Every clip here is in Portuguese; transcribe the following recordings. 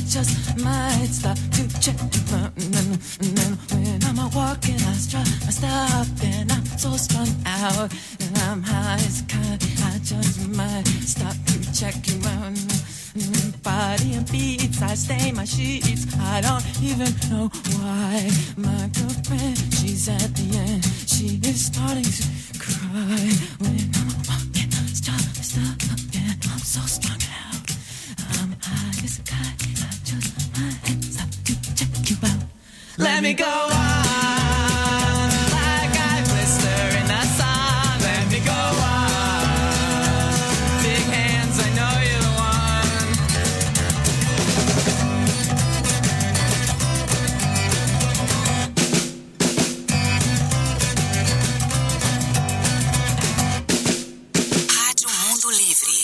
just might stop to check you out. And then when I'm out walking, I stop and I'm so strung out. And I'm high as a kite, I just might stop to check you out. Body and beats, I stain my sheets. I don't even know why. My girlfriend, she's at the end. She is starting to cry. When I'm walking, stop, and I'm so strung out. I'm high as a kite, I just might stop to check you out. Let me go on, like I blister in the sun. Let me go on, big hands, I know you're the one. Rádio Mundo Livre.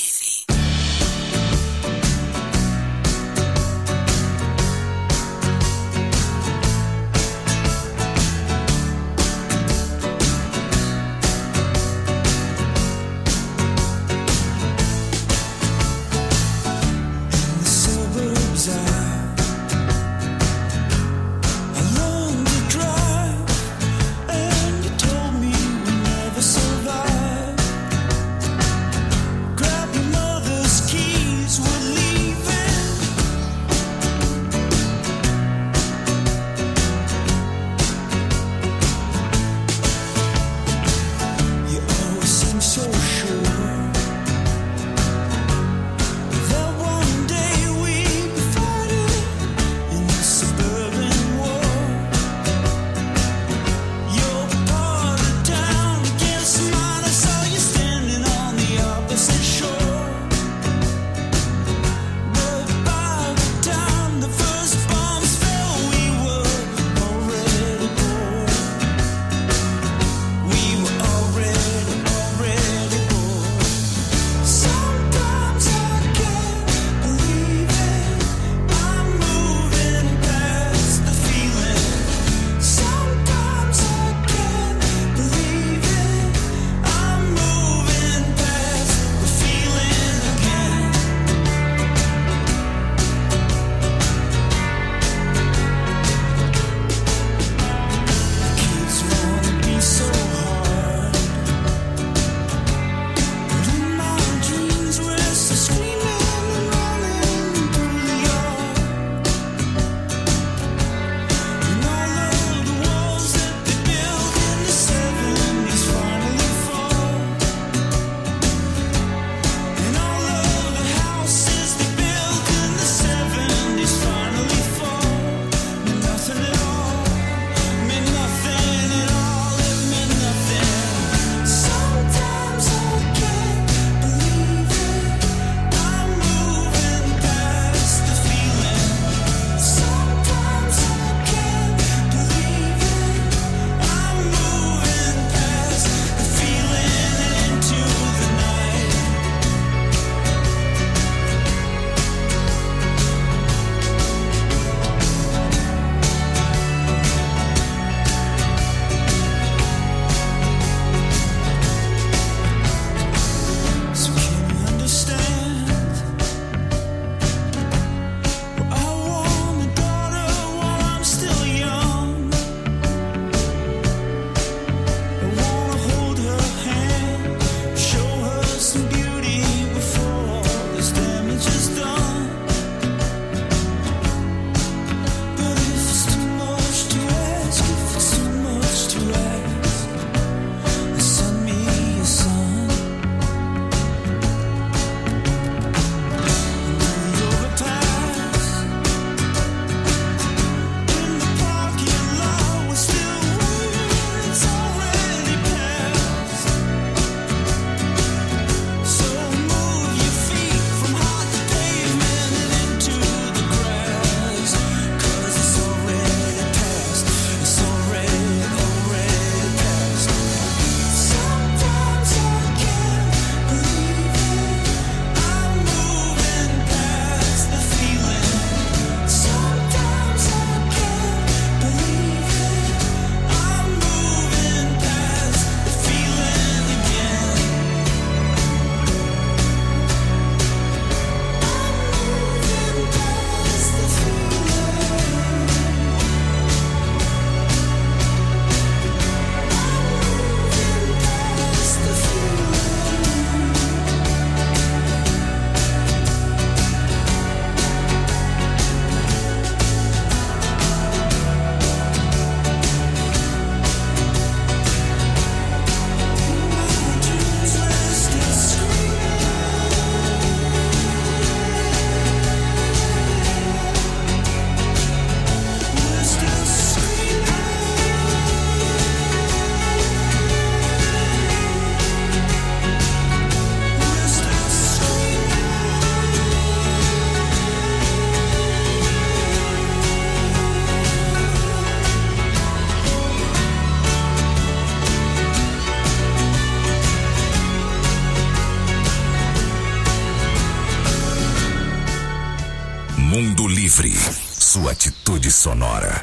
Livre, sua atitude sonora.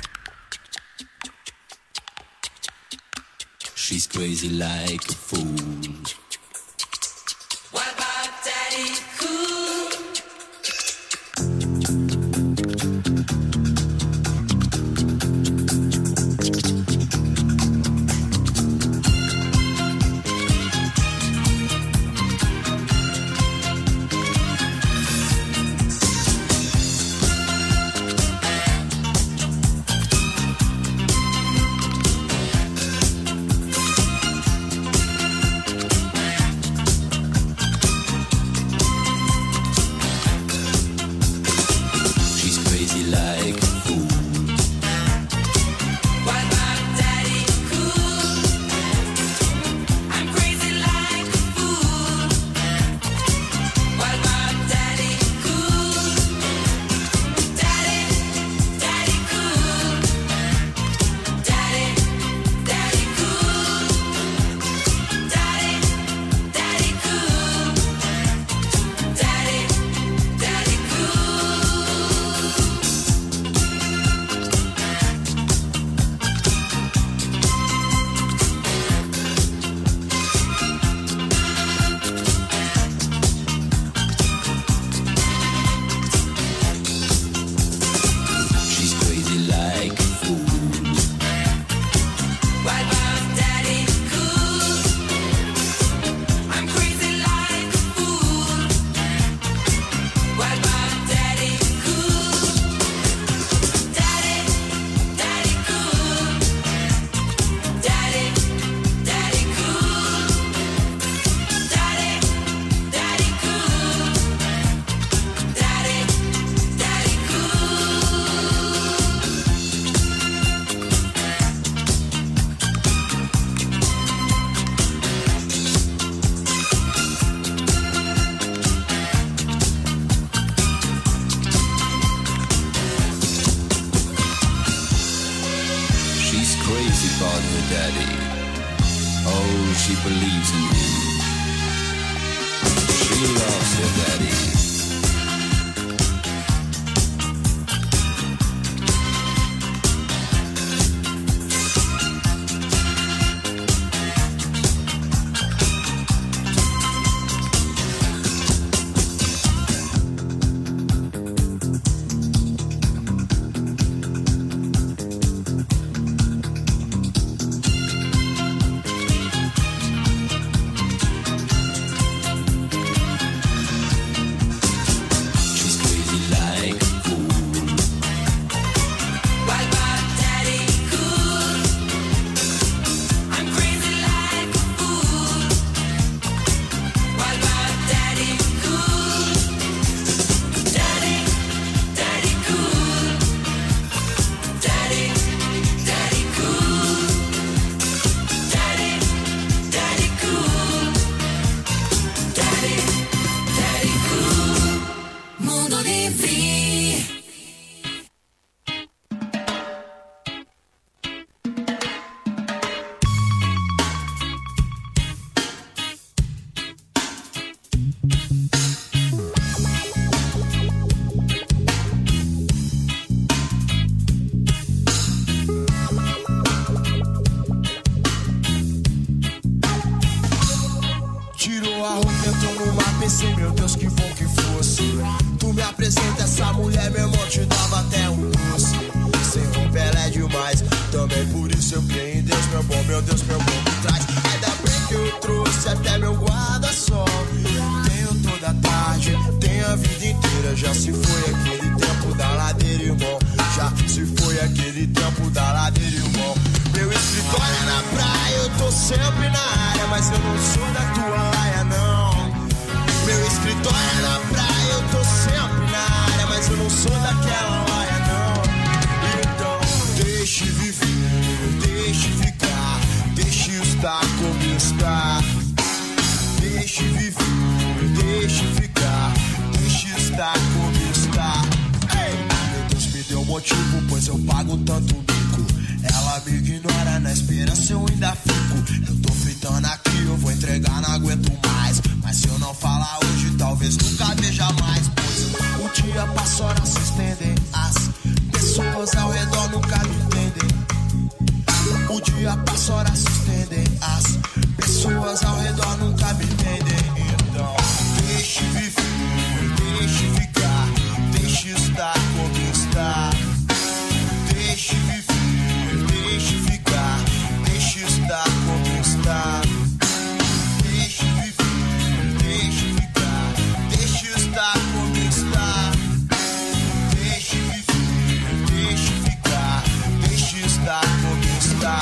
She's crazy like a fool. What about Daddy Cool? She believes in him. She loves her daddy. Entregar, não aguento mais. Mas se eu não falar hoje, talvez nunca veja mais. Pois O dia passa, horas se estendem. As pessoas ao redor nunca me entendem. O dia passa, horas se estendem. As pessoas ao redor nunca me entendem. Então, deixe viver, deixe ficar, deixe estar como está. Deixe viver, deixe ficar, deixe estar como está. Deixe viver, deixe ficar, deixe estar como está. Deixe viver, deixe ficar, deixe estar como está.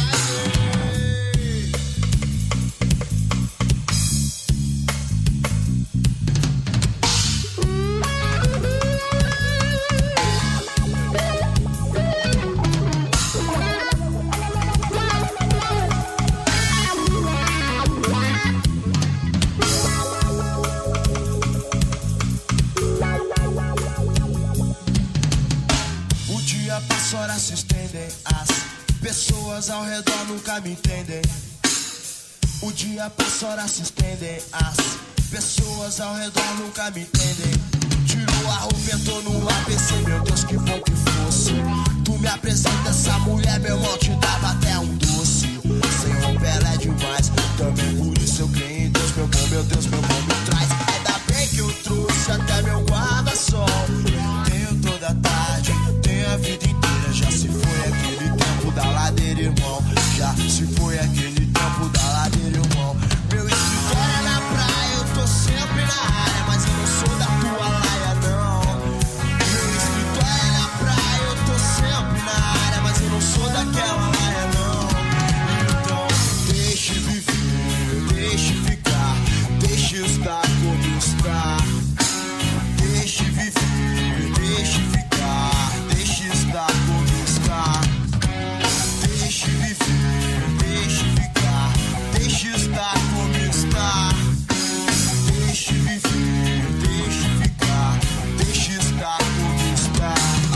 Horas se estendem, as pessoas ao redor nunca me entendem. O dia passa, horas se estendem, as pessoas ao redor nunca me entendem. Tirou a roupa, entrou no ABC, meu Deus, que bom que fosse. Tu me apresenta essa mulher, meu irmão, te dava até um doce. Sem roupa ela é demais, também por isso eu creio em Deus, meu bom, meu Deus, meu bom me traz. Ainda bem que eu trouxe até meu guarda-sol. Tenho toda a tarde, tenho a vida inteira. Já se foi aquele tempo da ladeira, irmão. Já se foi aquele tempo da ladeira, irmão. Meu escritório é na praia, eu tô sempre na área, mas eu não sou da tua laia, não. Meu escritório é na praia, eu tô sempre na área, mas eu não sou daquela laia, não. Então, deixe viver, deixe ficar, deixe estar como está. Deixe viver, deixe ficar, deixe estar como está. Deixe viver, deixe ficar, deixe estar como está. Deixe viver, deixe ficar, deixe estar como está.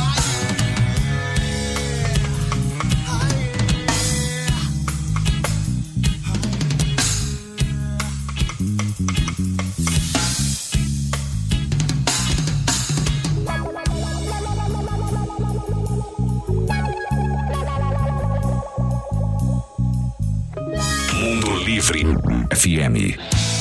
Mundo Livre FM.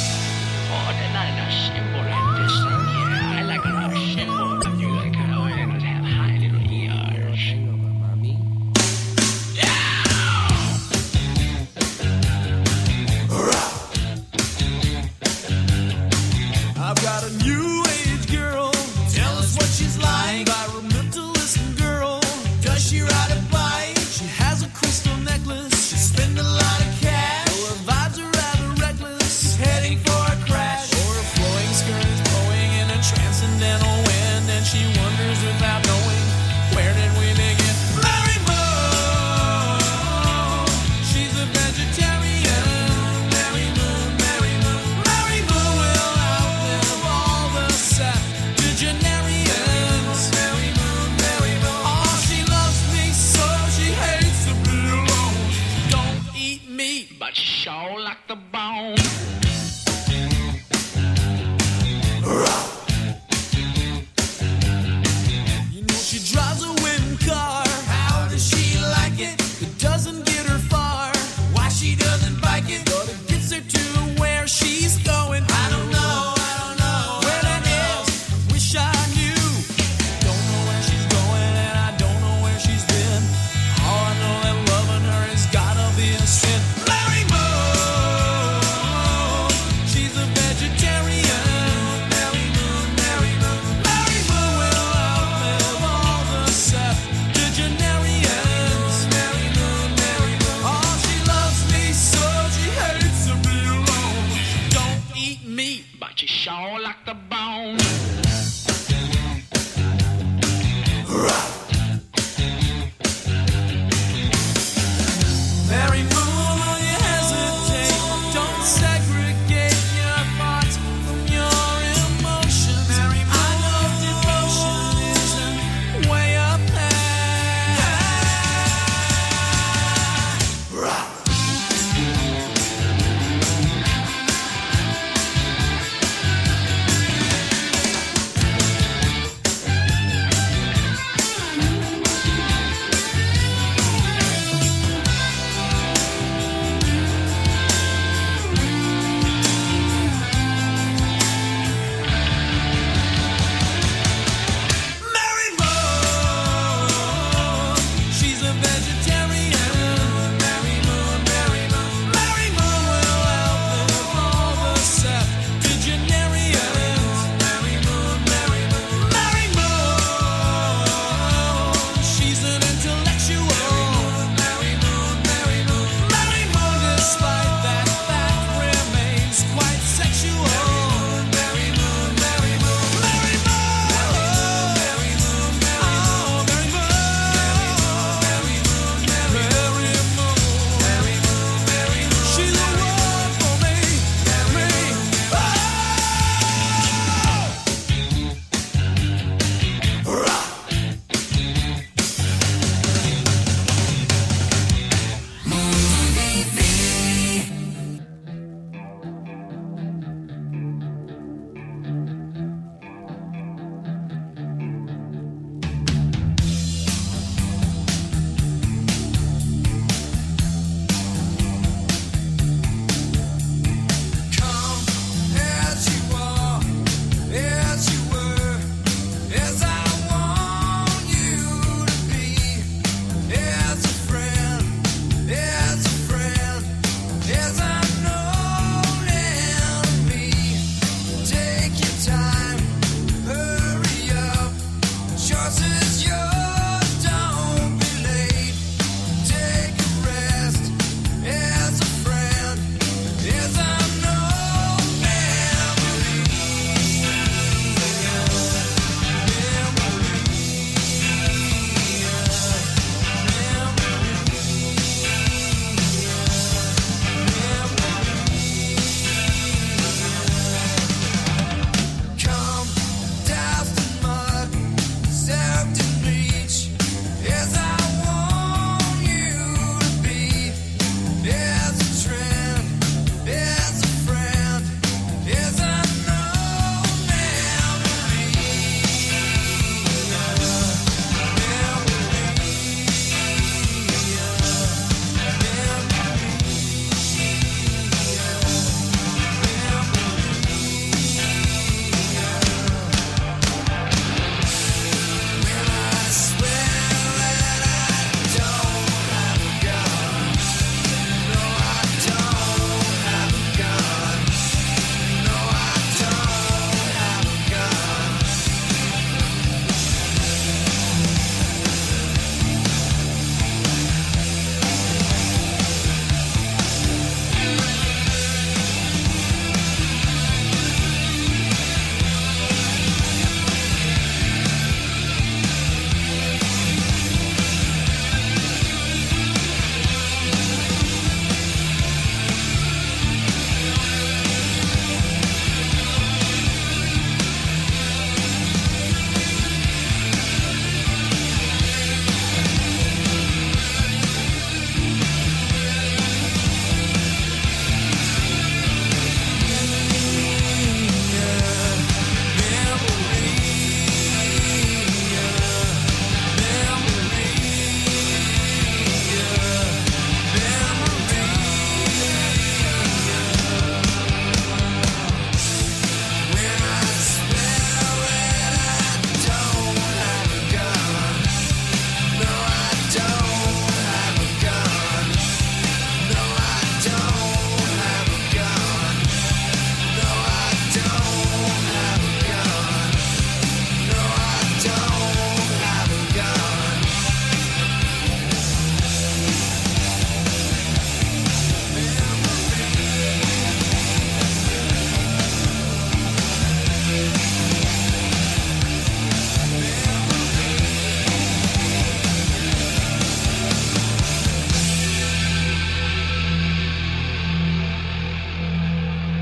I've got a new age girl. Tell us what she's like. Environmentalist girl. Does she ride a bike? She has a crystal necklace. She spend a lot of cash. Her vibes are rather reckless. She's heading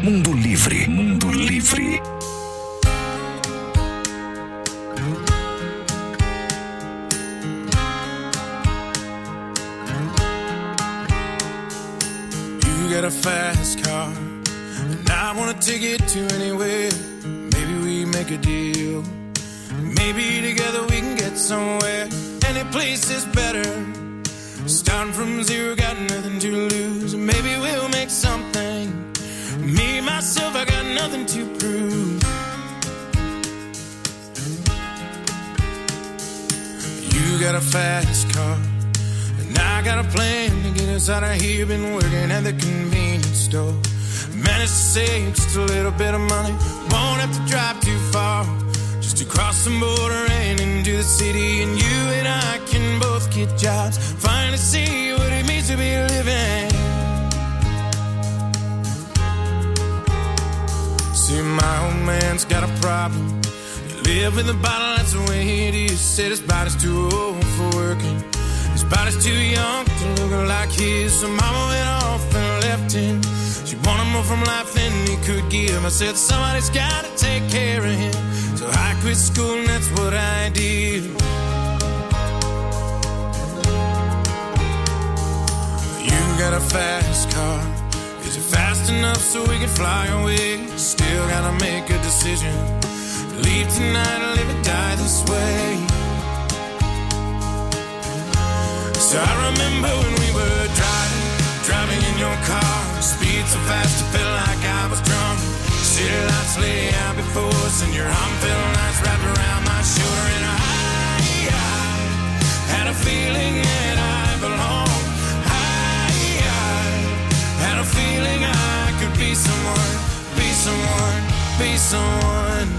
Mundo Livre. Mundo Livre. You got a fast car, and I wanna take it to anywhere. Maybe we make a deal. Maybe together we can get somewhere. Any place is better. Starting from zero, got nothing to lose. Maybe we'll make something. Me, myself, I got nothing to prove. You got a fast car, and I got a plan to get us out of here. Been working at the convenience store. Managed to save just a little bit of money. Won't have to drive too far, just to cross the border and into the city. And you and I can both get jobs, finally see what it means to be living. See, my old man's got a problem. He live with a bottle, that's the way it is. Said his body's too old for working. His body's too young to look like his. So mama went off and left him. She wanted more from life than he could give. I said somebody's gotta take care of him. So I quit school and that's what I did. You got a fast car. Is it fast enough so we can fly away? Still gotta make a decision. Leave tonight or live or die this way. So I remember when we were driving in your car. Speed so fast it felt like I was drunk. City lights lay out before us, and your arm felt nice wrapped around my shoulder. And I had a feeling that I belonged. I had a feeling I could be someone, be someone, be someone.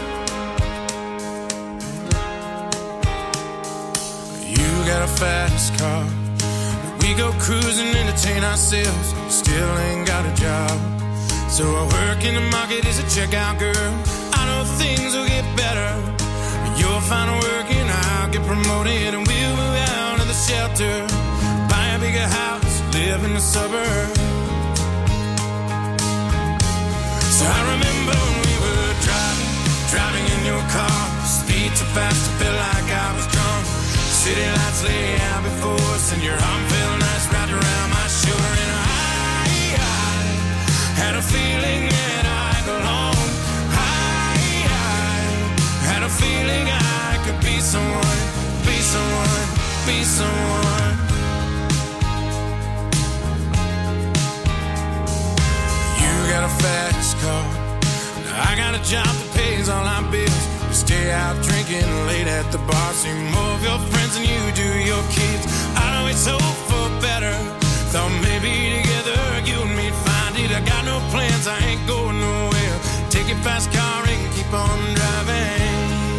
You got a fast car. We go cruising, entertain ourselves. Still ain't got a job. So I work in the market as a checkout girl. I know things will get better. You'll find work and I'll get promoted. And we'll move out of the shelter, buy a bigger house, live in the suburbs. So I remember when we were driving in your car. Speed so fast it felt like I was drunk. City lights lay out before us, and your arm felt nice wrapped around my shoulder. And I had a feeling that I belonged. I had a feeling I could be someone, be someone, be someone. You got a fast car. I got a job that pays all our bills. You stay out drinking late at the bar. See more of your friends than you do your kids. I know it's hope for better. Thought maybe together you and me'd find it. I got no plans, I ain't going nowhere. Take your fast car and keep on driving.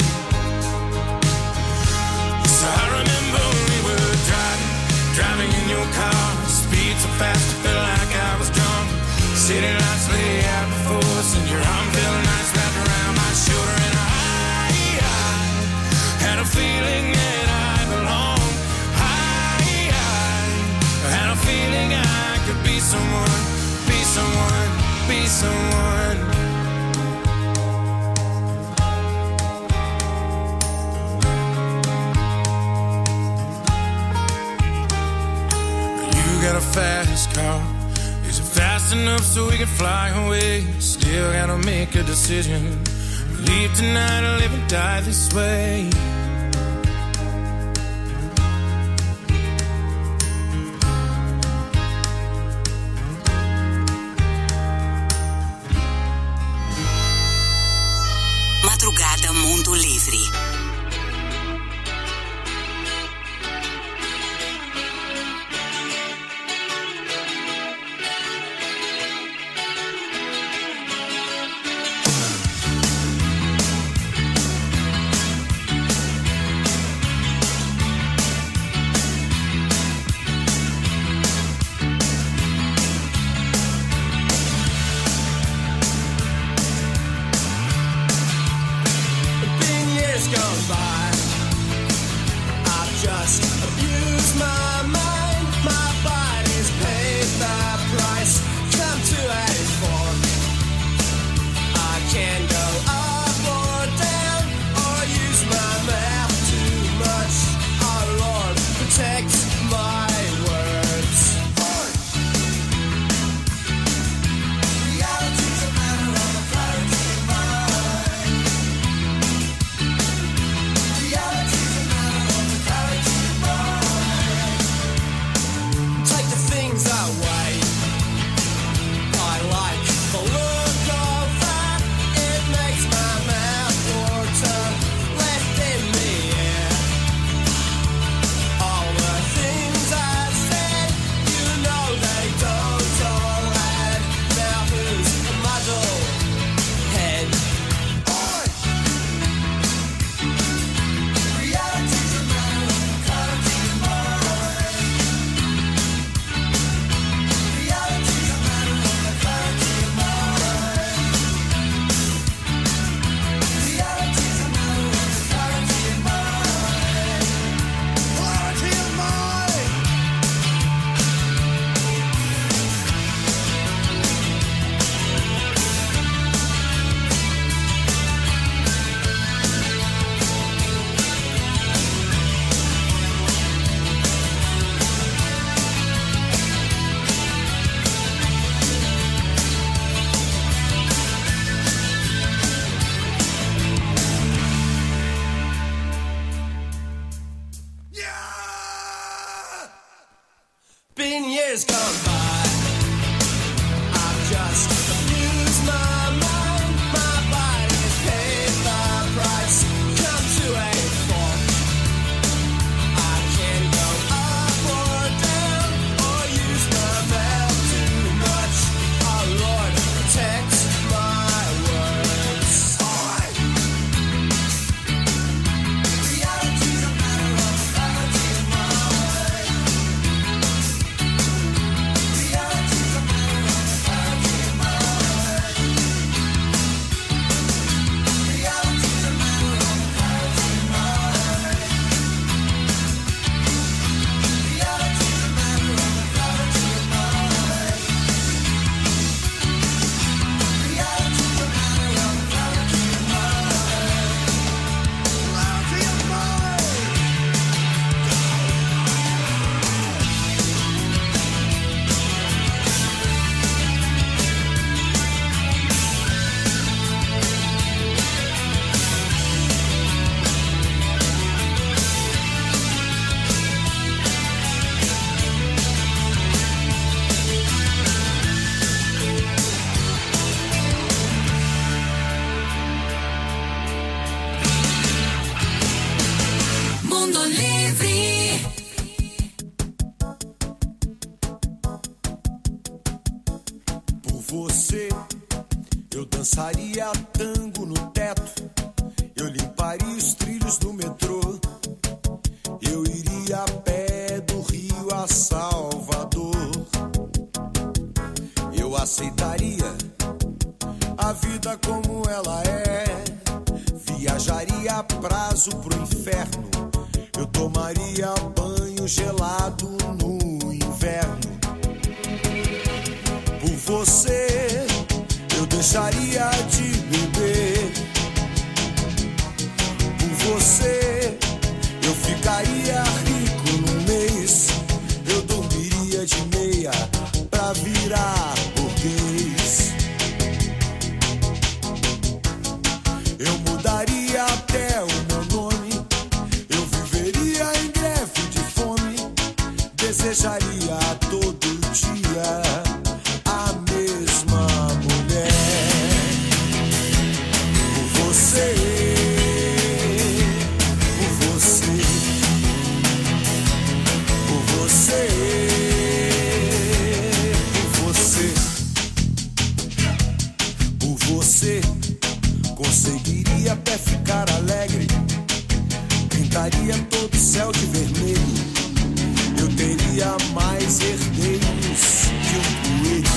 So I remember when we were driving in your car. Speed so fast it felt like I was drunk. City lights lay out before us, and your arm felt nice wrapped around my shoulder. And I had a feeling that I belonged. I had a feeling I could be someone, be someone, be someone. You got a fast car. Is it fast enough so we can fly away? Still gotta make a decision. Leave tonight or live or die this way. Madrugada Mundo Livre. years gone by, I've just used my mind, my body paid the price, come to a fall. I can't go up or down, or use my mouth too much. Oh Lord, protect my words. Alright. Reality's a matter of clarity in my way. Reality's a matter of clarity in my way. Reality's a matter of clarity in my way. Reality's a matter of clarity in my way. Reality's a matter of clarity in my Mundo Livre. Por você, eu dançaria tango no teto, eu limparia os trilhos do metrô, eu iria a pé do Rio a Salvador, eu aceitaria a vida como ela é, viajaria a prazo pro inferno, eu tomaria banho gelado no inverno. Por você, eu deixaria de beber. Por você, eu ficaria rico num mês. Eu dormiria de meia pra virar burguês. Eu mudaria até o meu nome. Eu viveria em greve de fome. Desejaria todo dia a mesma mulher. Por você, por você, por você, por você, por você, conseguiria até ficar alegre, pintaria todo o céu de vermelho, eu teria mais herdeiros que um coelho.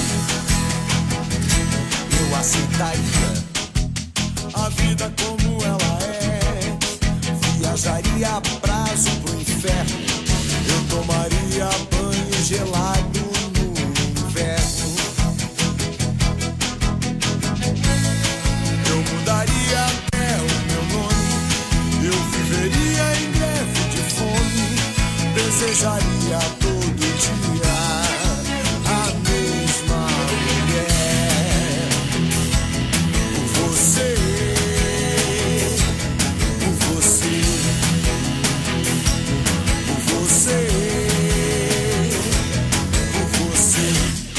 Eu aceitaria a vida como ela é, viajaria a prazo pro inferno, eu tomaria banho gelado no inverno. Eu mudaria até o meu nome, eu viveria em greve de fome, desejaria todo dia a mesma mulher. Por você, por você, por você, por você.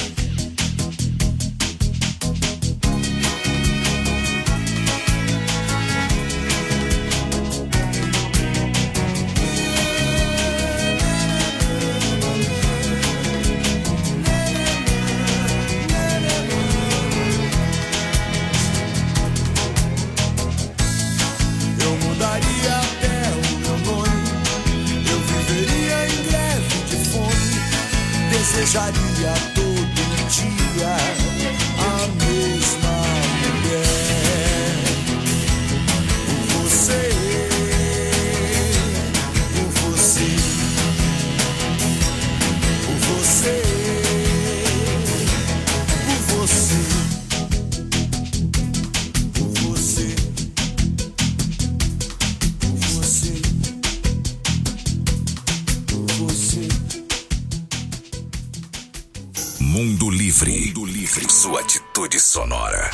Eu mudaria até o meu nome, eu viveria em greve de fome, desejaria todo dia a mesma mulher. Por você, por você, por você, por você, por você. Mundo Livre. Mundo Livre. Sua atitude sonora.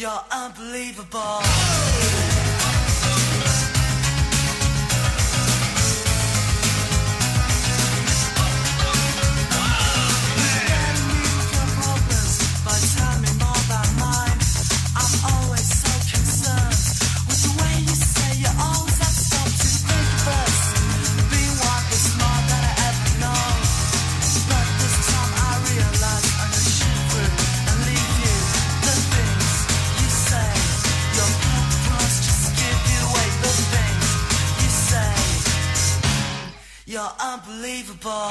You're unbelievable. You're unbelievable.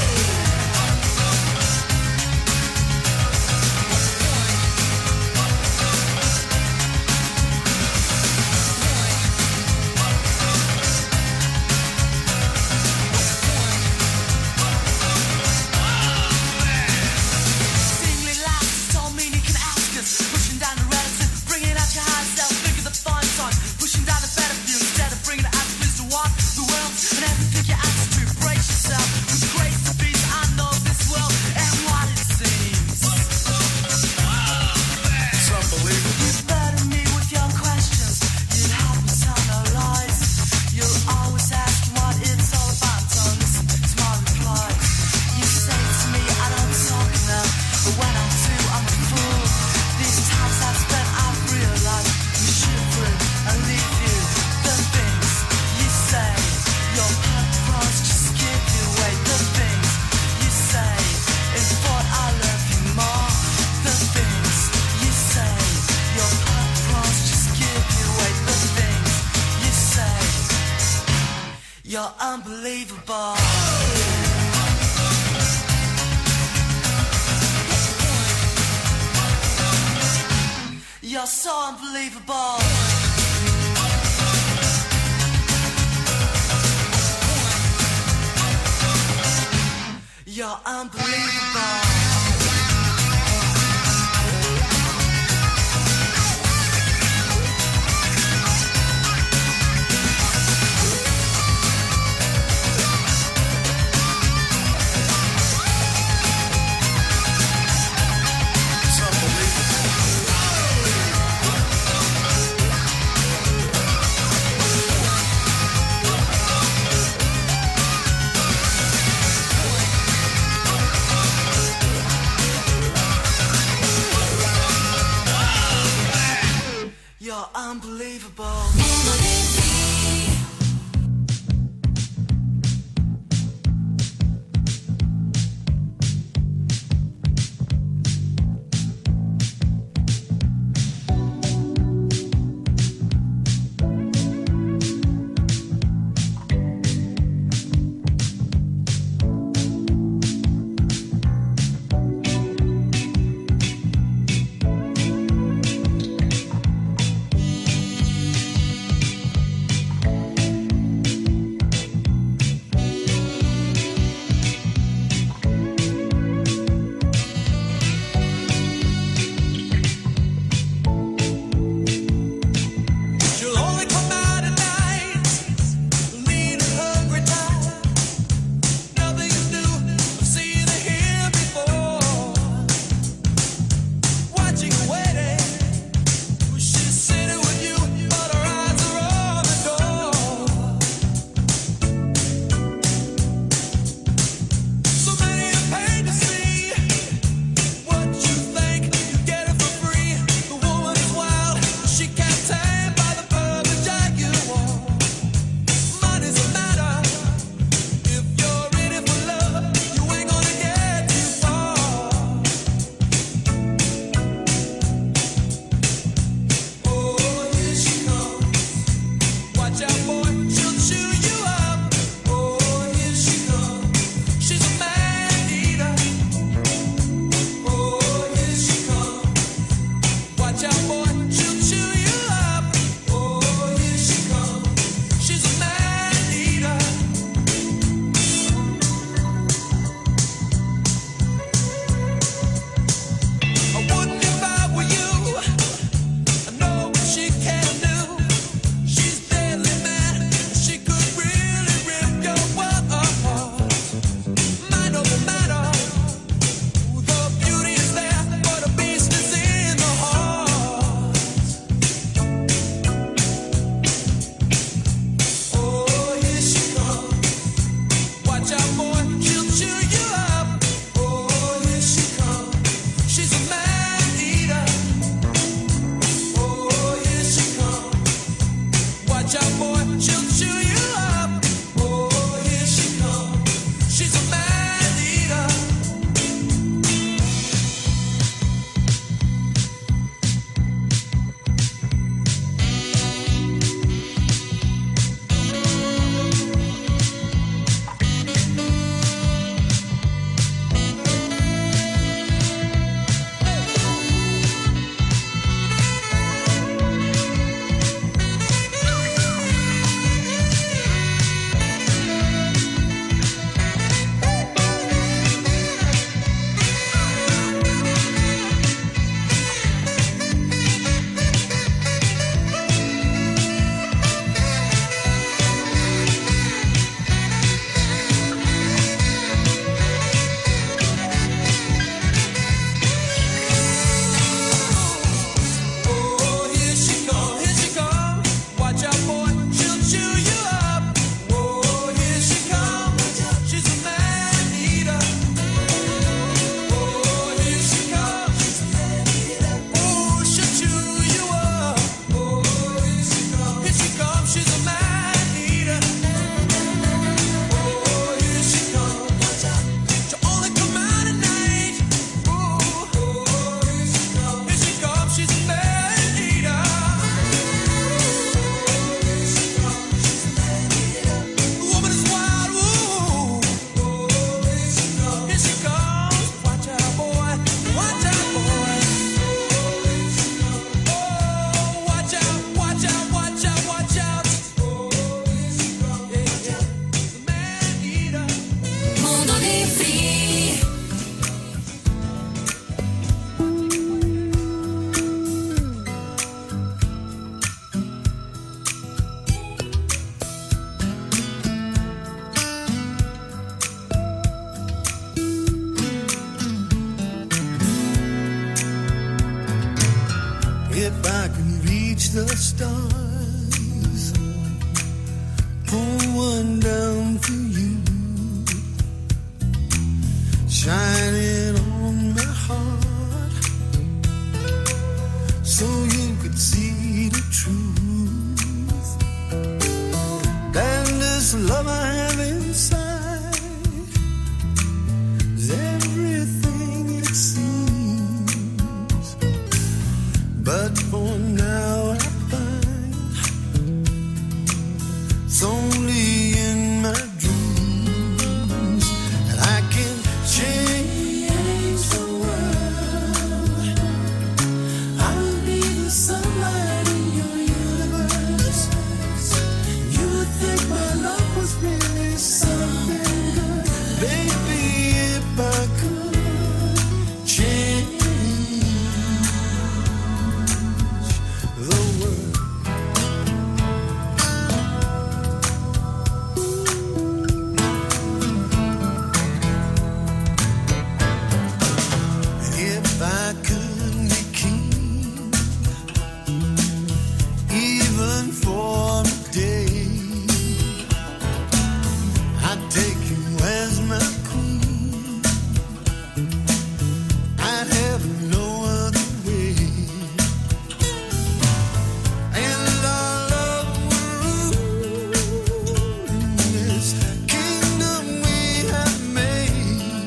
You're unbelievable. You're so unbelievable. You're unbelievable. You're unbelievable. If I can reach the stars, pull one down for you, shining on my heart, so you could see the truth. And this love I have inside is everything it seems, but for now I find it's only in my dreams that I can change the world. I'll be the sunlight in your universe. You would think my love was really something good, baby, if I could change the world. And if I could be king, even for a day, I'd take you as my queen. I'd have no other way. And our love will rule in this kingdom we have made.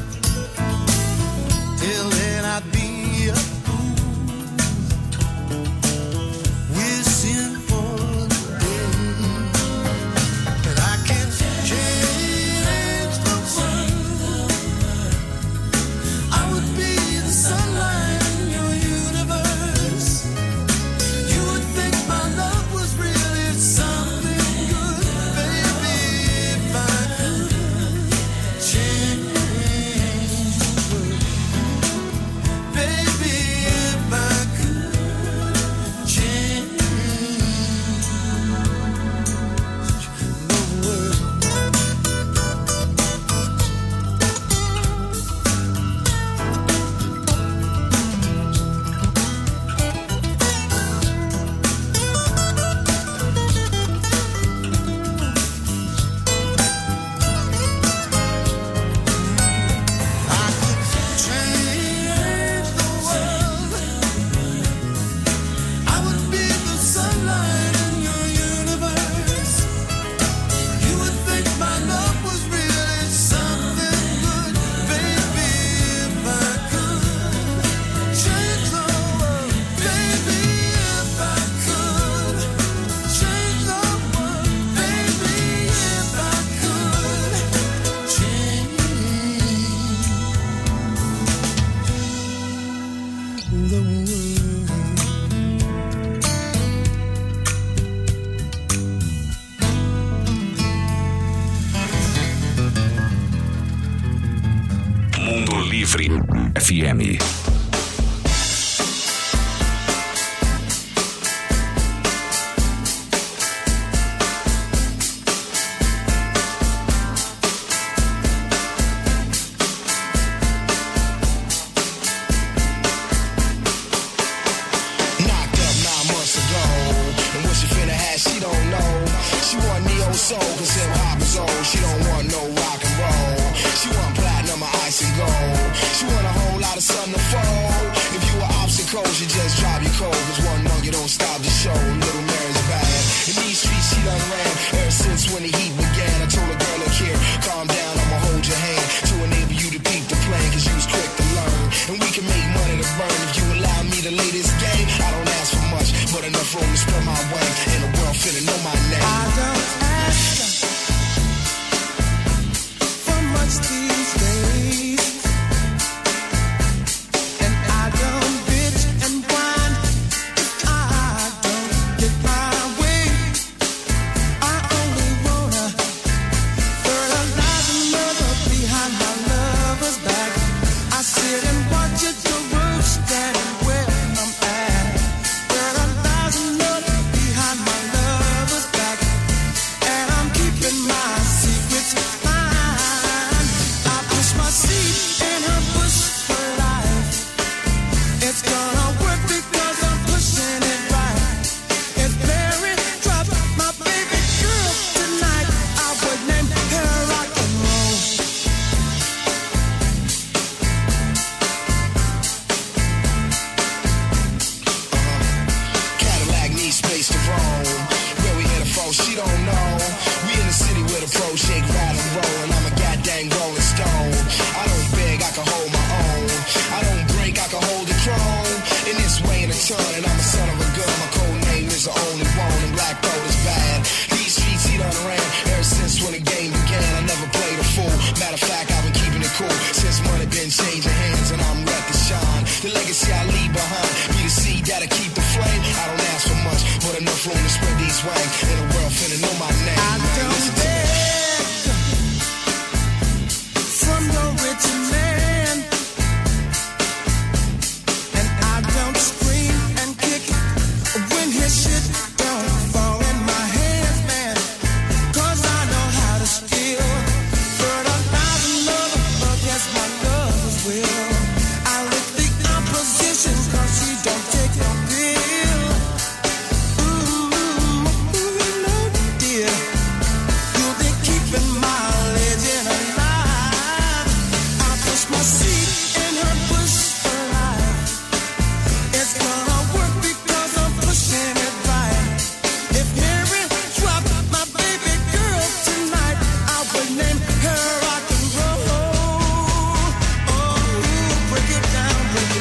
Till then I'd be a fool, wishing for the day that I can change the world. I would be the sunlight in your universe. You would think my love was really something good, baby, if I could change the world. Baby, if I could change the world. I could change the world. I would be the sunlight in your universe. You would think my love was really something good, baby, if I could change the world. Baby, if I could change the world. Baby, if I could change the world. Mundo Livre FM. Knocked up 9 months ago, and what she finna have, she don't know. She want neo soul, cause hip hop is old. She don't want no rock and roll. She want platinum or ice and gold. She want a whole lot of sun to fold. If you were obstacles, you just drive your cold. Cause one monkey don't stop the show. Little Mary's bad. In these streets, she done ran ever since when the heat began. I told a girl, look here, calm down, I'ma hold your hand to enable you to peep the plan, cause you was quick to learn. And we can make money to burn if you allow me to lay this game. I don't ask for much, but enough room to spread my wing. And the world finna know my name. I don't ask for much these days, and I don't bitch and whine if I don't get my way. I only wanna fertilize another behind my lover's back. I sit and watch it go root standing where I'm at. Fertilize another behind my lover's back. son, and I'm a son of a gun. My code name is the only one, and Black Throat is bad. These streets he done ran ever since when the game began. I never played a fool. Matter of fact, I've been keeping it cool since money been changing hands, and I'm ready to shine. The legacy I leave behind be the seed that'll keep the flame. I don't ask for much, but enough room to spread these wings. And the world finna know my name. I don't beg from your rich man, and I don't scream and kick when his shit don't fall in my hands, man. 'Cause I know how to steal, burn 1,000 love against my lover's will. I lick the opposition 'cause she don't take no pill. Dear, you'll be keeping my legend alive. I push my seed in her bush for life. It's gonna work because I'm pushing it right. If Mary dropped my baby girl tonight, I would name her rock and roll. Oh, break it down,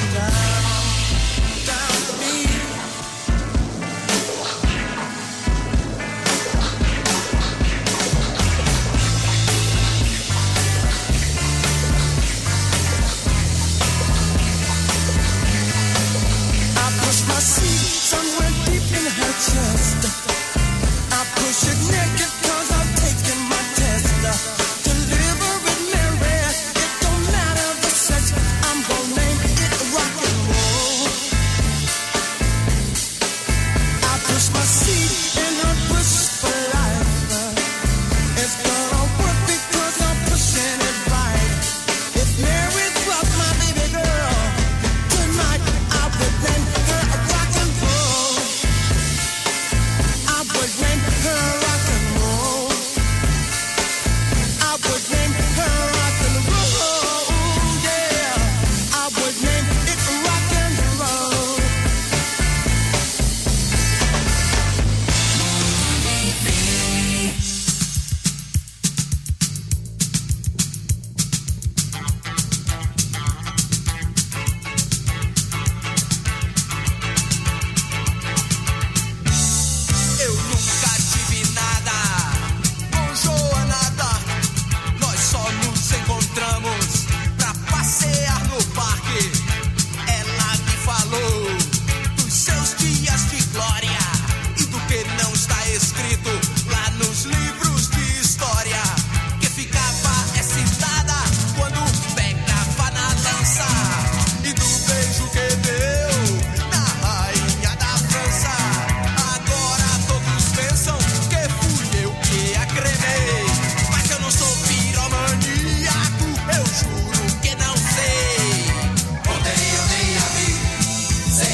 down to me. I push my seat somewhere deep in her chest. I push it naked 'cause I've taken my test. Deliver it, Mary. It don't matter the sex. I'm gonna name it rock and roll. I push my seat in her bush for life. It's gonna work because I'm pushing it right. If Mary dropped my baby girl tonight, I would name her rock and roll. I would name her rock and roll. I would name her rock and roll. Yeah, I would name it rock and roll. Eu nunca tive nada com Joana Dark. Nós só nos encontramos pra passear no parque. Ela me falou dos seus dias de glória e do que não está escrito lá nos livros de história. Que ficava excitada quando pegava na lança e do beijo que deu na rainha da França. Agora todos pensam que fui eu que a cremei, mas eu não sou piromaníaco, eu juro que não sei. Ontem eu nem a vi,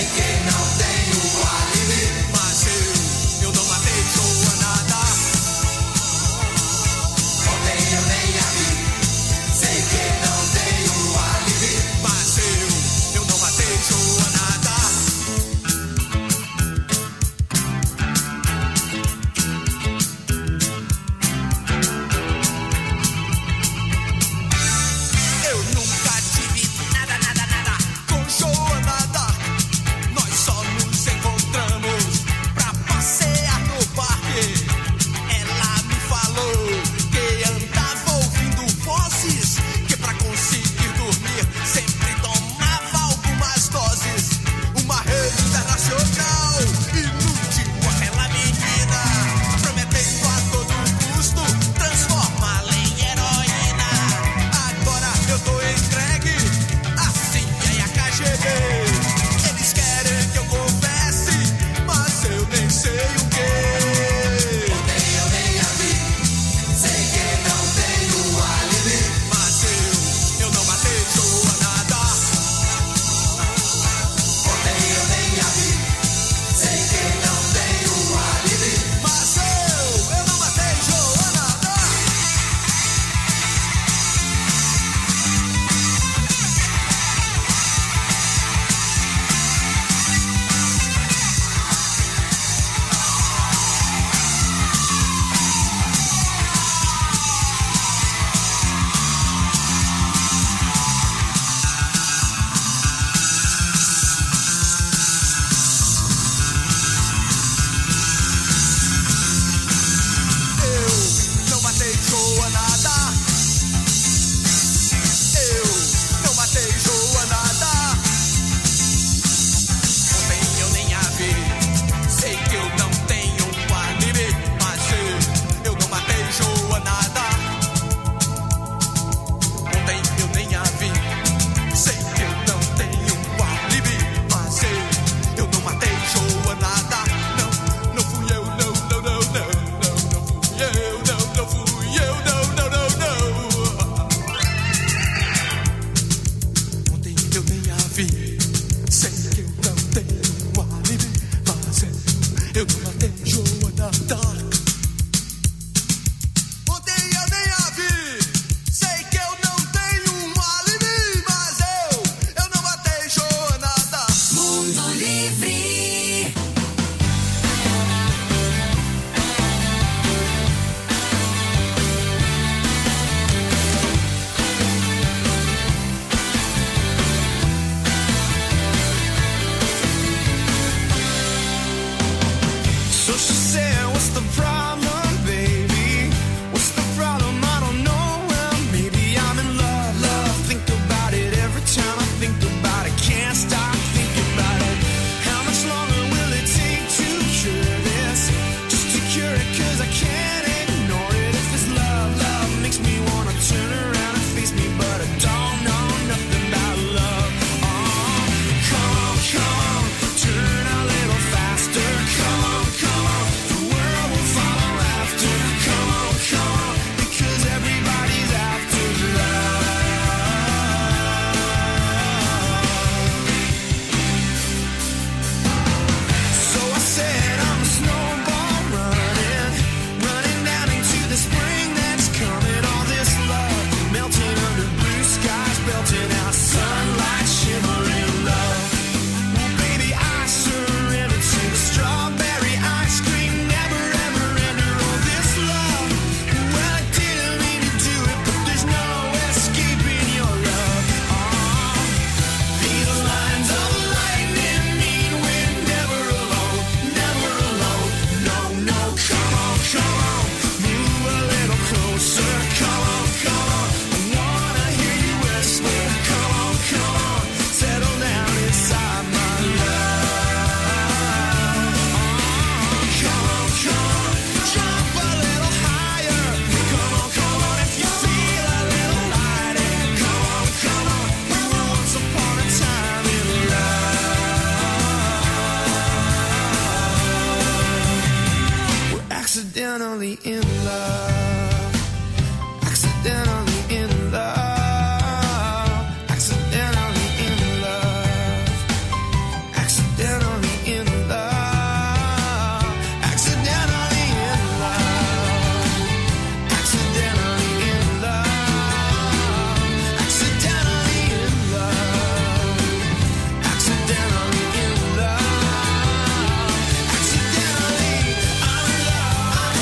accidentally in love, accidentally in love, accidentally in love, accidentally in love, accidentally in love, accidentally in love, accidentally in love, accidentally in love, accidentally I'm in love,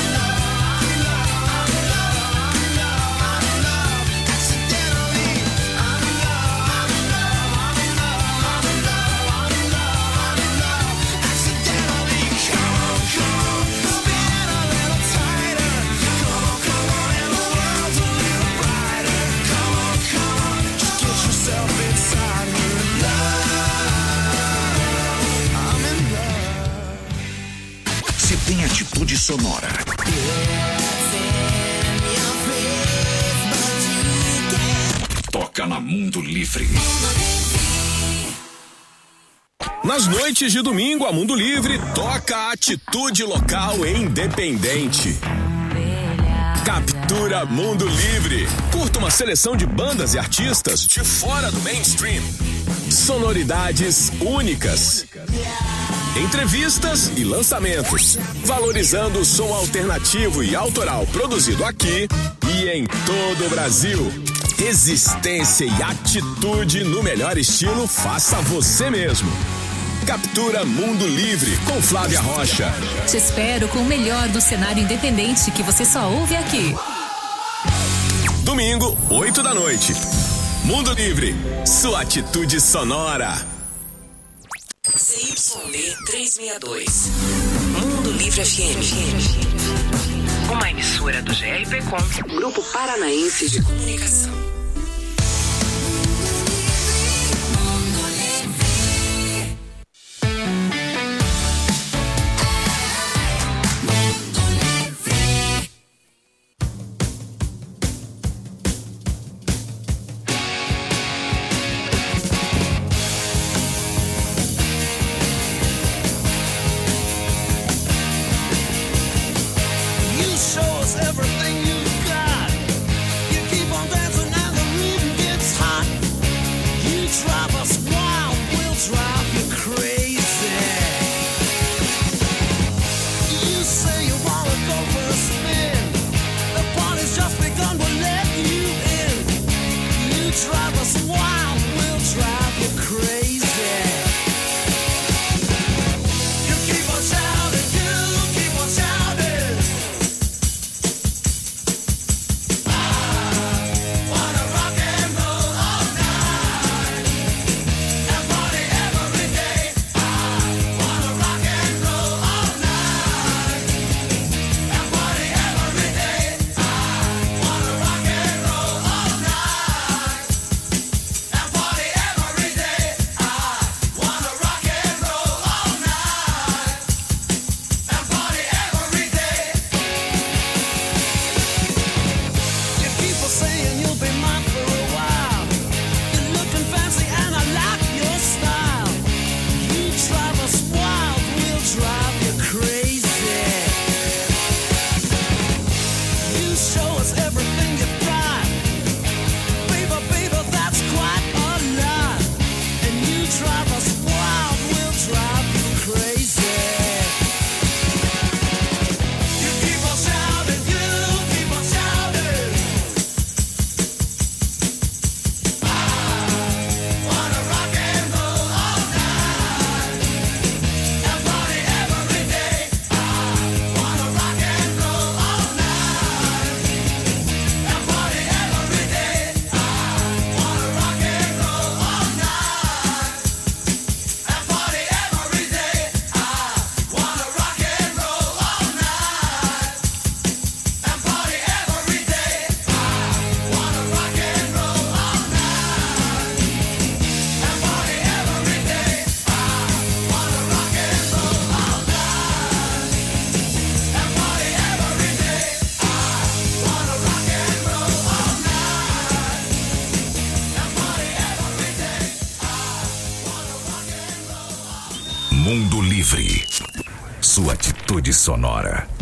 accidentally I'm in love, accidentally come on, spin a little tighter, come on, and the world's a little brighter, come on, just get yourself inside me, I'm in love. Se tem atitude sonora, toca na Mundo Livre. Nas noites de domingo, a Mundo Livre toca a atitude local e independente. Captura Mundo Livre. Curta uma seleção de bandas e artistas de fora do mainstream. Sonoridades únicas. Entrevistas e lançamentos. Valorizando o som alternativo e autoral produzido aqui e em todo o Brasil. Resistência e atitude no melhor estilo, faça você mesmo. Captura Mundo Livre com Flávia Rocha. Te espero com o melhor do cenário independente que você só ouve aqui. Domingo, 8 da noite. Mundo Livre, sua atitude sonora. CYD 362. Mundo Livre FM. Uma emissora do GRPcom, Grupo Paranaense de Comunicação. You show us everything you've got. You keep on dancing and the rhythm gets hot. You drive us wild, we'll drive you crazy. You say you wanna go for a spin. The party's just begun, we'll let you in. You drive us wild, we'll drive you crazy. You keep on shouting, you keep on shouting. Wanna rock and roll all night and party every day. Wanna rock and roll all night and party every day. Wanna rock and roll all night and party every day. Wanna rock and roll all night and party every day. You keep on saying you'll be mine for a while. You're looking fancy and I like your style. You drive us wild, we'll drive you crazy. You show us everything you've got. Baby, that's quite a lot. And you drive us wild, we'll drive you crazy. You keep on shouting, you keep on shouting. Wanna rock and roll all night and party every day. Wanna rock and roll all night and party every day. Wanna rock and roll all night and party every day. Wanna rock and roll all night and party every day. Wanna rock and roll all night and party every day. Wanna rock and roll all night and party every day. Wanna rock and roll all night and party every day. Wanna rock and roll all night. Mundo Livre, sua atitude sonora.